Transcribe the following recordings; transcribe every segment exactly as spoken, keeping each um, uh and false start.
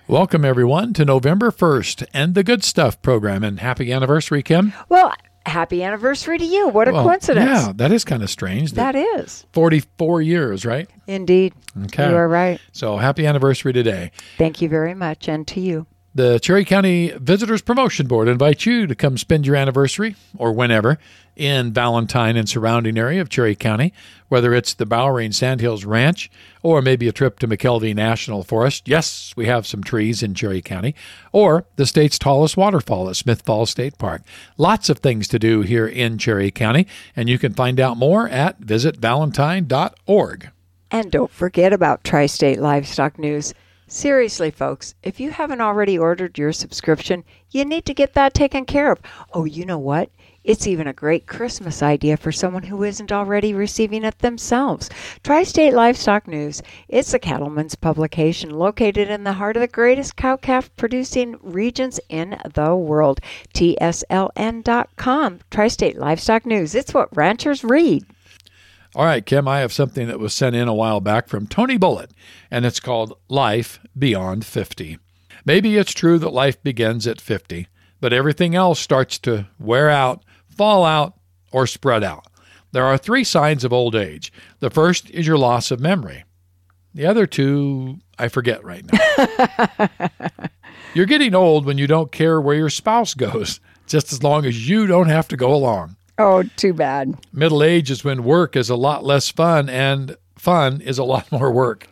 Welcome, everyone, to November first and the Good Stuff program. And happy anniversary, Kim. Well, happy anniversary to you. What a well, coincidence. Yeah, that is kind of strange. That, that is. forty-four years, right? Indeed. Okay. You are right. So happy anniversary today. Thank you very much, and to you. The Cherry County Visitors Promotion Board invites you to come spend your anniversary, or whenever, in Valentine and surrounding area of Cherry County, whether it's the Bowery and Sandhills Ranch, or maybe a trip to McKelvey National Forest. Yes, we have some trees in Cherry County. Or the state's tallest waterfall at Smith Falls State Park. Lots of things to do here in Cherry County, and you can find out more at visit valentine dot org. And don't forget about Tri-State Livestock News. Seriously, folks, if you haven't already ordered your subscription, you need to get that taken care of. Oh, you know what? It's even a great Christmas idea for someone who isn't already receiving it themselves. Tri-State Livestock News. It's a cattleman's publication located in the heart of the greatest cow-calf producing regions in the world. T S L N dot com. Tri-State Livestock News. It's what ranchers read. All right, Kim, I have something that was sent in a while back from Tony Bullitt, and it's called Life Beyond fifty. Maybe it's true that life begins at fifty, but everything else starts to wear out, fall out, or spread out. There are three signs of old age. The first is your loss of memory. The other two, I forget right now. You're getting old when you don't care where your spouse goes, just as long as you don't have to go along. Oh, too bad. Middle age is when work is a lot less fun and fun is a lot more work.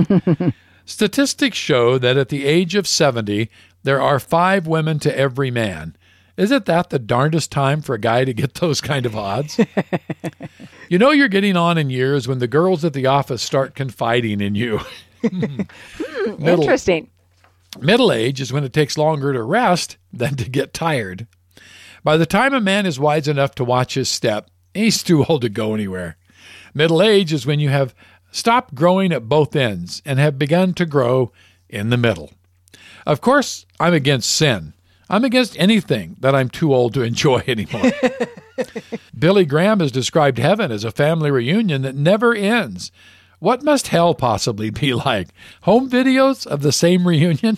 Statistics show that at the age of seventy, there are five women to every man. Isn't that the darndest time for a guy to get those kind of odds? You know you're getting on in years when the girls at the office start confiding in you. hmm, middle, interesting. Middle age is when it takes longer to rest than to get tired. By the time a man is wise enough to watch his step, he's too old to go anywhere. Middle age is when you have stopped growing at both ends and have begun to grow in the middle. Of course, I'm against sin. I'm against anything that I'm too old to enjoy anymore. Billy Graham has described heaven as a family reunion that never ends. What must hell possibly be like? Home videos of the same reunion?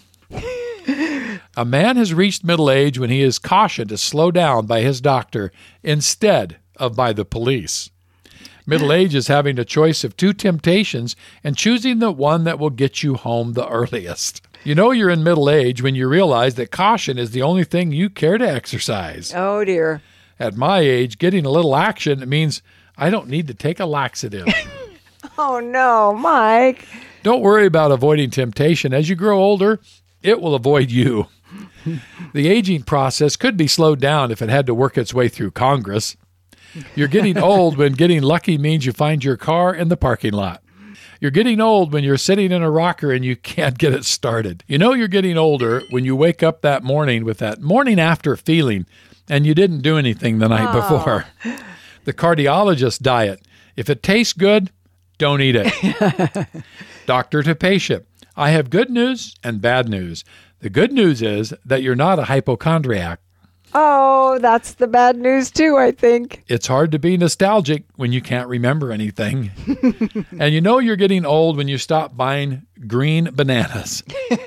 A man has reached middle age when he is cautioned to slow down by his doctor instead of by the police. Middle age is having a choice of two temptations and choosing the one that will get you home the earliest. You know you're in middle age when you realize that caution is the only thing you care to exercise. Oh, dear. At my age, getting a little action means I don't need to take a laxative. Oh, no, Mike. Don't worry about avoiding temptation. As you grow older, it will avoid you. The aging process could be slowed down if it had to work its way through Congress. You're getting old when getting lucky means you find your car in the parking lot. You're getting old when you're sitting in a rocker and you can't get it started. You know you're getting older when you wake up that morning with that morning after feeling and you didn't do anything the night oh. before. The cardiologist diet. If it tastes good, don't eat it. Doctor to patient. I have good news and bad news. The good news is that you're not a hypochondriac. Oh, that's the bad news too, I think. It's hard to be nostalgic when you can't remember anything. And you know you're getting old when you stop buying green bananas.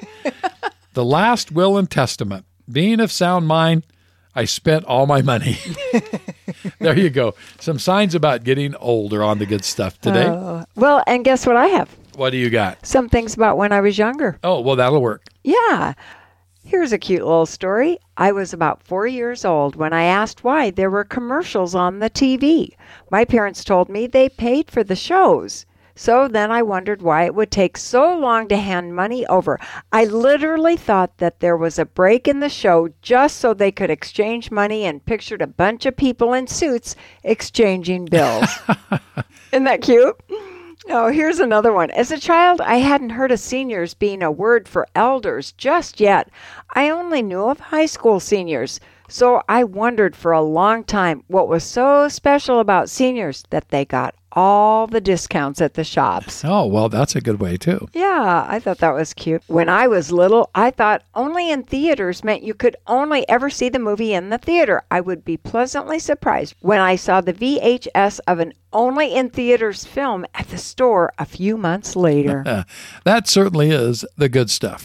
The last will and testament. Being of sound mind, I spent all my money. There you go. Some signs about getting older on the good stuff today. Uh, well, and guess what I have? What do you got? Some things about when I was younger. Oh, well, that'll work. Yeah. Here's a cute little story. I was about four years old when I asked why there were commercials on the T V. My parents told me they paid for the shows. So then I wondered why it would take so long to hand money over. I literally thought that there was a break in the show just so they could exchange money and pictured a bunch of people in suits exchanging bills. Isn't that cute? Oh, here's another one. As a child, I hadn't heard of seniors being a word for elders just yet. I only knew of high school seniors. So I wondered for a long time what was so special about seniors that they got all the discounts at the shops. Oh, well, that's a good way, too. Yeah, I thought that was cute. When I was little, I thought only in theaters meant you could only ever see the movie in the theater. I would be pleasantly surprised when I saw the V H S of an only in theaters film at the store a few months later. That certainly is the good stuff.